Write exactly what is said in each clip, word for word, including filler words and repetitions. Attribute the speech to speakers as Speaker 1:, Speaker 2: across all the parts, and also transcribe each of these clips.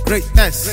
Speaker 1: Greatness.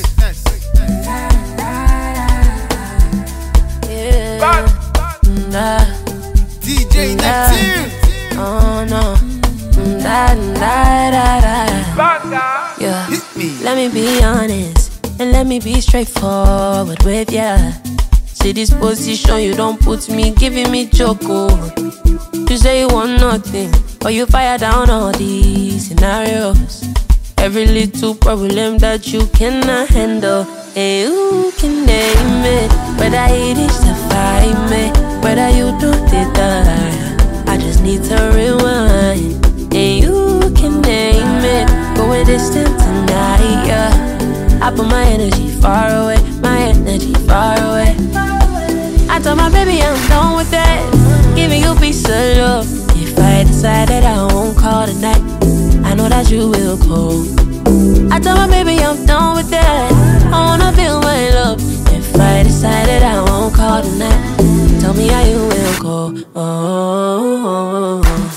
Speaker 2: Yeah. Nah.
Speaker 1: D J Neptune.
Speaker 2: Oh no. Da, da, da, da. Yeah.
Speaker 1: Hit me.
Speaker 2: Let me be honest and let me be straightforward with ya. See this position you don't put me, giving me choco. You say you want nothing, but you fire down all these scenarios. Every little problem that you cannot handle. Hey, who can name it? Whether it is to fight me, whether you do it die, I just need to rewind. Hey, you can name it. Going distant tonight, yeah. I put my energy far away, my energy far away. I told my baby I'm done with that, giving you peace of love. If I decide that I won't call tonight, I know that you will call. I told my baby I'm done with that, I wanna feel my love. If I decide that I won't call tonight, tell me how you will call. Oh, oh, oh, oh.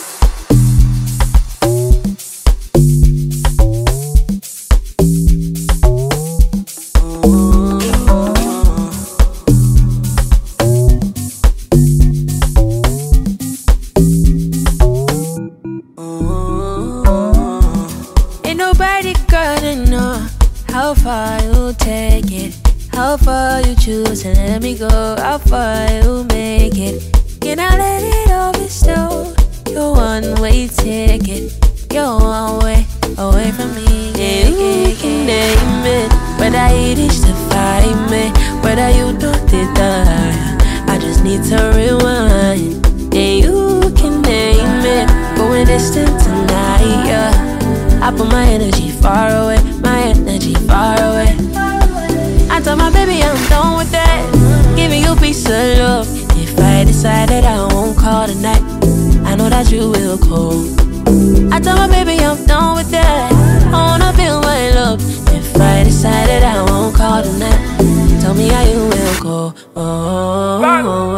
Speaker 2: How far you take it, how far you choose to let me go, how far you make it. Can I let it all be still? Your one-way ticket, your one way away from me. Yeah, you can name it, whether it is to fight me, whether you do it die, I just need to rewind. Yeah, you can name it, going distant tonight, yeah. I put my energy far away, my energy far away. I told my baby I'm done with that, giving you peace of love. If I decide that I won't call tonight, I know that you will call. I told my baby I'm done with that, I wanna feel my love. If I decide that I won't call tonight, tell me how you will call. Oh, oh, oh.